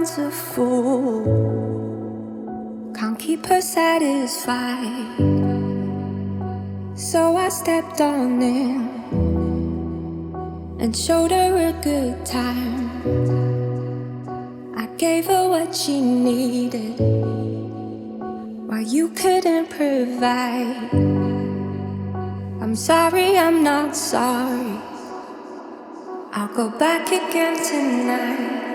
man's a fool, can't keep her satisfied. So I stepped on in and showed her a good time. I gave her what she needed while you couldn't provide. I'm sorry, I'm not sorry. I'll go back again tonight.